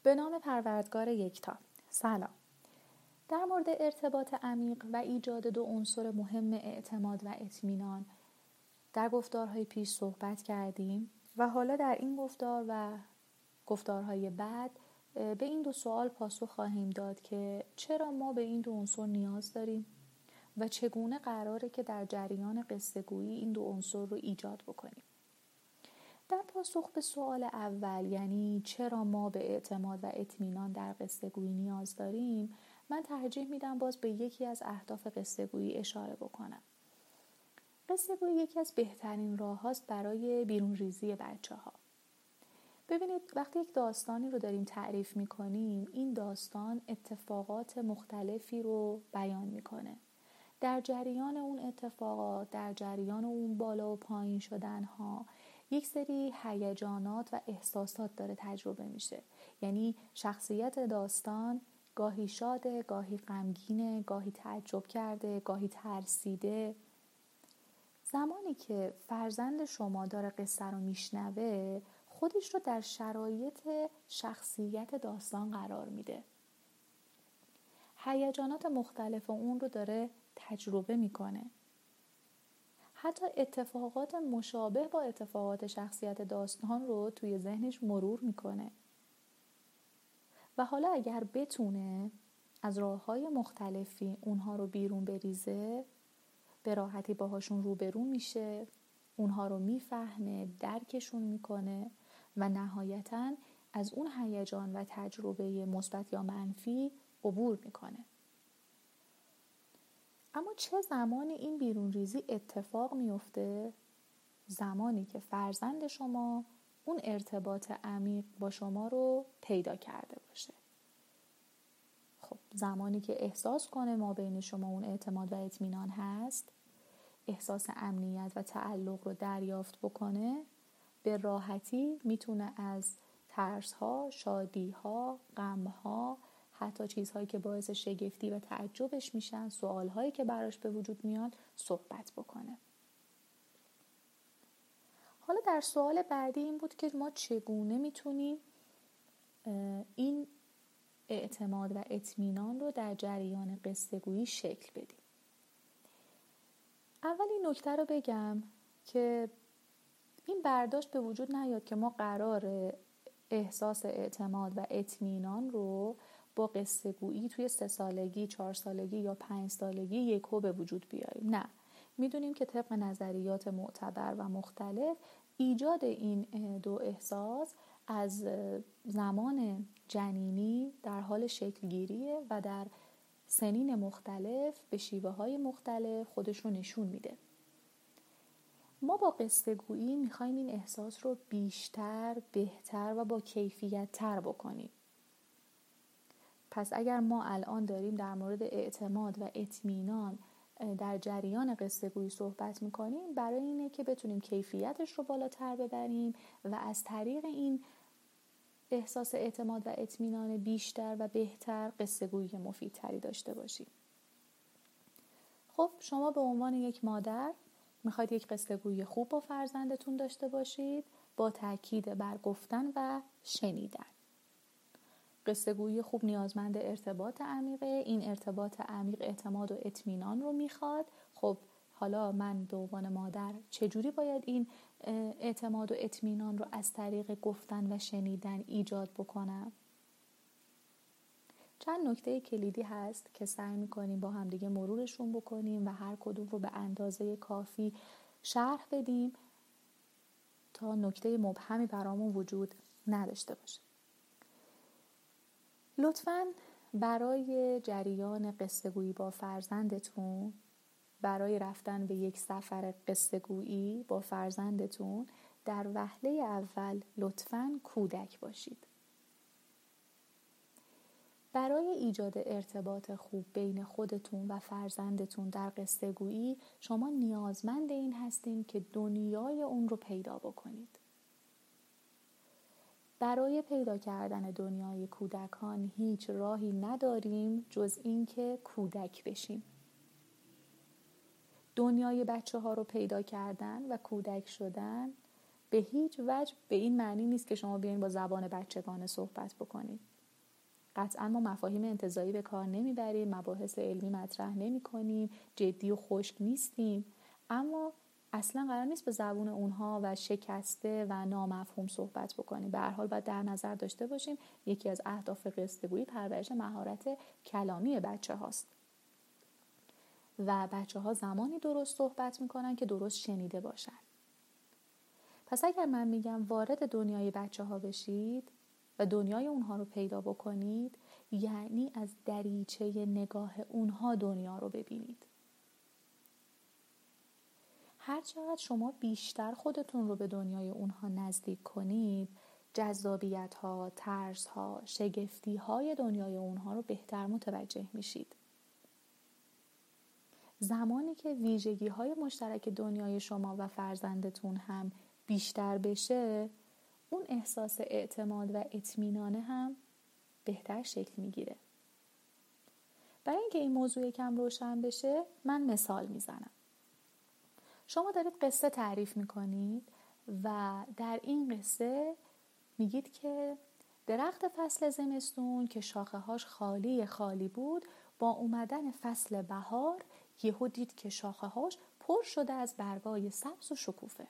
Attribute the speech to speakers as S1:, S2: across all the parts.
S1: به نام پروردگار یکتا. سلام. در مورد ارتباط عمیق و ایجاد دو عنصر مهم اعتماد و اطمینان در گفتارهای پیش صحبت کردیم و حالا در این گفتار و گفتارهای بعد به این دو سوال پاسخ خواهیم داد که چرا ما به این دو عنصر نیاز داریم و چگونه قراره که در جریان قصه گویی این دو عنصر رو ایجاد بکنیم. در پاسخ به سوال اول، یعنی چرا ما به اعتماد و اطمینان در قصه گویی نیاز داریم، من ترجیح میدم باز به یکی از اهداف قصه گویی اشاره بکنم. قصه گویی یکی از بهترین راه هاست برای بیرون ریزی بچه ها. ببینید، وقتی یک داستانی رو داریم تعریف میکنیم، این داستان اتفاقات مختلفی رو بیان میکنه. در جریان اون اتفاقات، در جریان اون بالا و پایین شدن ها، یک سری هیجانات و احساسات داره تجربه میشه. یعنی شخصیت داستان گاهی شاده، گاهی غمگینه، گاهی تعجب کرده، گاهی ترسیده. زمانی که فرزند شما داره قصه رو میشنوه، خودش رو در شرایط شخصیت داستان قرار میده. هیجانات مختلف اون رو داره تجربه میکنه. حتی اتفاقات مشابه با اتفاقات شخصیت داستان رو توی ذهنش مرور میکنه. و حالا اگر بتونه از راه‌های مختلفی اونها رو بیرون بریزه، به راحتی باهاشون روبرو میشه، اونها رو میفهمه، درکشون میکنه و نهایتاً از اون هیجان و تجربه مثبت یا منفی عبور میکنه. اما چه زمانی این بیرون ریزی اتفاق میفته؟ زمانی که فرزند شما اون ارتباط عمیق با شما رو پیدا کرده باشه. خب، زمانی که احساس کنه ما بین شما اون اعتماد و اطمینان هست، احساس امنیت و تعلق رو دریافت بکنه، به راحتی میتونه از ترس‌ها، شادی‌ها، غم‌ها، حتی چیزهایی که باعث شگفتی و تعجبش میشن، سوالهایی که براش به وجود میاد، صحبت بکنه. حالا در سوال بعدی این بود که ما چگونه میتونیم این اعتماد و اطمینان رو در جریان قصه گویی شکل بدیم. اول این نکته رو بگم که این برداشت به وجود نیاد که ما قراره احساس اعتماد و اطمینان رو با قصه گویی توی 3 سالگی، 4 سالگی یا 5 سالگی یکو به وجود بیاریم. نه، میدونیم که طبق نظریات معتبر و مختلف ایجاد این دو احساس از زمان جنینی در حال شکل گیریه و در سنین مختلف به شیوه های مختلف خودش رو نشون میده. ما با قصه گویی میخوایم این احساس رو بیشتر، بهتر و با کیفیت تر بکنیم. پس اگر ما الان داریم در مورد اعتماد و اطمینان در جریان قصه گویی صحبت میکنیم، برای اینه که بتونیم کیفیتش رو بالاتر ببریم و از طریق این احساس اعتماد و اطمینان بیشتر و بهتر قصه گویی مفیدتری داشته باشیم. خب، شما به عنوان یک مادر میخواید یک قصه گویی خوب با فرزندتون داشته باشید، با تاکید بر گفتن و شنیدن. قصه گویی خوب نیازمند ارتباط عمیقه. این ارتباط عمیق اعتماد و اطمینان رو میخواد. خب، حالا من به عنوان مادر چجوری باید این اعتماد و اطمینان رو از طریق گفتن و شنیدن ایجاد بکنم؟ چند نکته کلیدی هست که سعی میکنیم با همدیگه مرورشون بکنیم و هر کدوم رو به اندازه کافی شرح بدیم تا نکته مبهمی برامون وجود نداشته باشه. لطفاً برای جریان قصه گویی با فرزندتون، برای رفتن به یک سفر قصه گویی با فرزندتون، در وهله اول لطفاً کودک باشید. برای ایجاد ارتباط خوب بین خودتون و فرزندتون در قصه گویی، شما نیازمند این هستین که دنیای اون رو پیدا بکنید. برای پیدا کردن دنیای کودکان هیچ راهی نداریم جز این که کودک بشیم. دنیای بچه ها رو پیدا کردن و کودک شدن به هیچ وجه به این معنی نیست که شما بیاین با زبان بچگانه صحبت بکنید. قطعا ما مفاهیم انتزاعی به کار نمیبریم، مباحث علمی مطرح نمی‌کنیم، جدی و خشک نیستیم، اما اصلا قرار نیست به زبون اونها و شکسته و نامفهوم صحبت بکنیم. به هر حال باید در نظر داشته باشیم یکی از اهداف قصه‌گویی پرورش مهارت کلامی بچه هاست و بچه ها زمانی درست صحبت میکنن که درست شنیده باشن. پس اگر من میگم وارد دنیای بچه ها بشید و دنیای اونها رو پیدا بکنید، یعنی از دریچه نگاه اونها دنیا رو ببینید. هر چقدر شما بیشتر خودتون رو به دنیای اونها نزدیک کنید، جذابیت ها، ترس ها، شگفتی های دنیای اونها رو بهتر متوجه میشید. زمانی که ویژگی های مشترک دنیای شما و فرزندتون هم بیشتر بشه، اون احساس اعتماد و اطمینان هم بهتر شکل میگیره. برای اینکه این موضوع یکم روشن بشه، من مثال میزنم. شما دارید قصه تعریف میکنید و در این قصه میگید که درخت فصل زمستون که شاخه هاش خالی بود، با اومدن فصل بهار یهو دید که شاخه هاش پر شده از برگای سبز و شکوفه.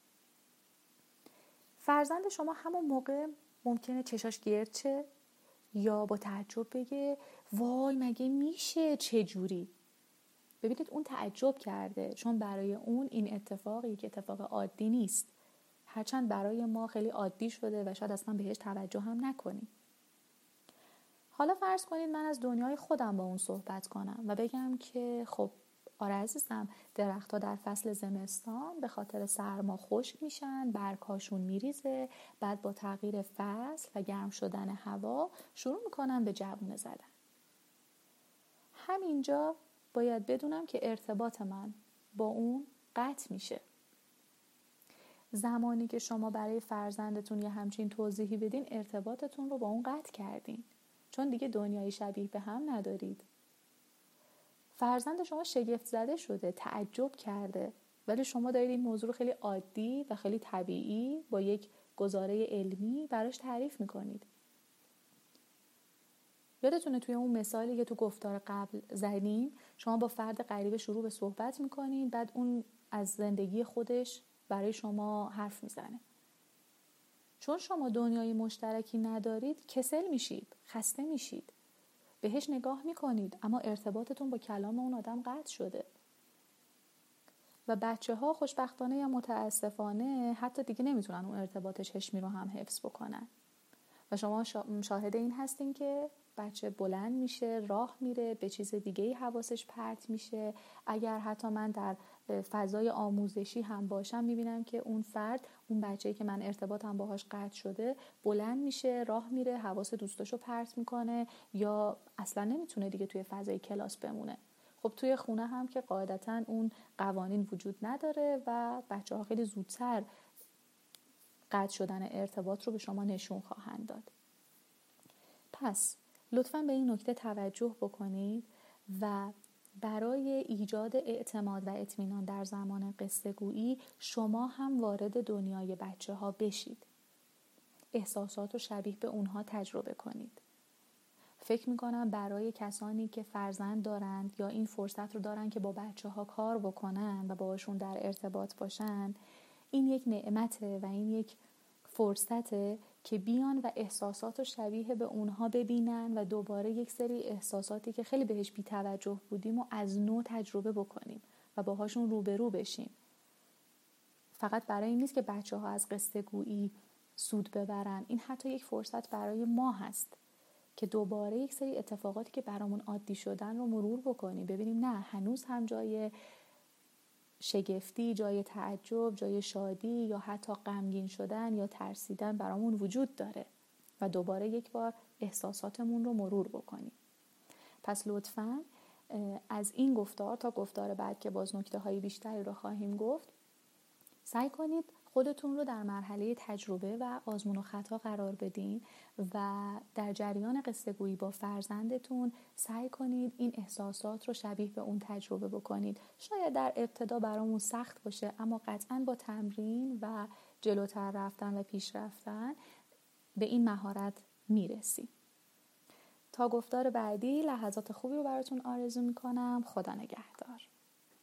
S1: فرزند شما همون موقع ممکنه چشاش گرد شه یا با تعجب بگه وای مگه میشه، چه جوری؟ ببینید اون تعجب کرده، چون برای اون این اتفاق یک اتفاق عادی نیست، هرچند برای ما خیلی عادی شده و شاید اصلا بهش توجه هم نکنیم. حالا فرض کنید من از دنیای خودم با اون صحبت کنم و بگم که خب آره عزیزم، درخت‌ها در فصل زمستان به خاطر سرما خشک میشن، برگ‌هاشون میریزه، بعد با تغییر فصل و گرم شدن هوا شروع میکنن به جوونه زدن. همینجا باید بدونم که ارتباط من با اون قطع میشه. زمانی که شما برای فرزندتون یه همچین توضیحی بدین، ارتباطتون رو با اون قطع کردین، چون دیگه دنیای شبیه به هم ندارید. فرزند شما شگفت زده شده، تعجب کرده، ولی شما دارید این موضوع رو خیلی عادی و خیلی طبیعی با یک گزاره علمی براش تعریف میکنید. یادتونه توی اون مثالی که تو گفتار قبل زدیم، شما با فرد غریبه شروع به صحبت میکنید، بعد اون از زندگی خودش برای شما حرف میزنه. چون شما دنیای مشترکی ندارید، کسل میشید، خسته میشید، بهش نگاه میکنید اما ارتباطتون با کلام اون آدم قطع شده. و بچه ها خوشبختانه یا متاسفانه حتی دیگه نمیتونن اون ارتباط چشمی رو هم حفظ بکنن و شما شاهد این هستین که بچه بلند میشه، راه میره، به چیز دیگه‌ای حواسش پرت میشه. اگر حتی من در فضای آموزشی هم باشم، میبینم که اون فرد، اون بچه‌ای که من ارتباطم باهاش قطع شده، بلند میشه، راه میره، حواس دوستاشو پرت میکنه یا اصلا نمیتونه دیگه توی فضای کلاس بمونه. خب توی خونه هم که قاعدتاً اون قوانین وجود نداره و بچه‌ها خیلی زودتر قطع شدن ارتباط رو به شما نشون خواهند داد. پس لطفاً به این نکته توجه بکنید و برای ایجاد اعتماد و اطمینان در زمان قصه گویی شما هم وارد دنیای بچه ها بشید. احساسات رو شبیه به اونها تجربه کنید. فکر میکنم برای کسانی که فرزند دارند یا این فرصت رو دارن که با بچه ها کار بکنن و باشون در ارتباط باشن، این یک نعمته و این یک فرصته که بیان و احساسات رو شبیه به اونها ببینن و دوباره یک سری احساساتی که خیلی بهش بی‌توجه بودیم و از نو تجربه بکنیم و باهاشون روبرو بشیم. فقط برای این نیست که بچه ها از قصه گویی سود ببرن، این حتی یک فرصت برای ما هست که دوباره یک سری اتفاقاتی که برامون عادی شدن رو مرور بکنیم، ببینیم نه، هنوز هم جای شگفتی، جای تعجب، جای شادی یا حتی غمگین شدن یا ترسیدن برامون وجود داره و دوباره یک بار احساساتمون رو مرور بکنیم. پس لطفاً از این گفتار تا گفتار بعد که باز نکته‌های بیشتری رو خواهیم گفت، سعی کنید خودتون رو در مرحله تجربه و آزمون و خطا قرار بدین و در جریان قصه گویی با فرزندتون سعی کنید این احساسات رو شبیه به اون تجربه بکنید. شاید در ابتدا برامون سخت باشه، اما قطعاً با تمرین و جلوتر رفتن و پیش رفتن به این مهارت میرسیم. تا گفتار بعدی لحظات خوبی رو براتون آرزو میکنم. خدا نگهدار.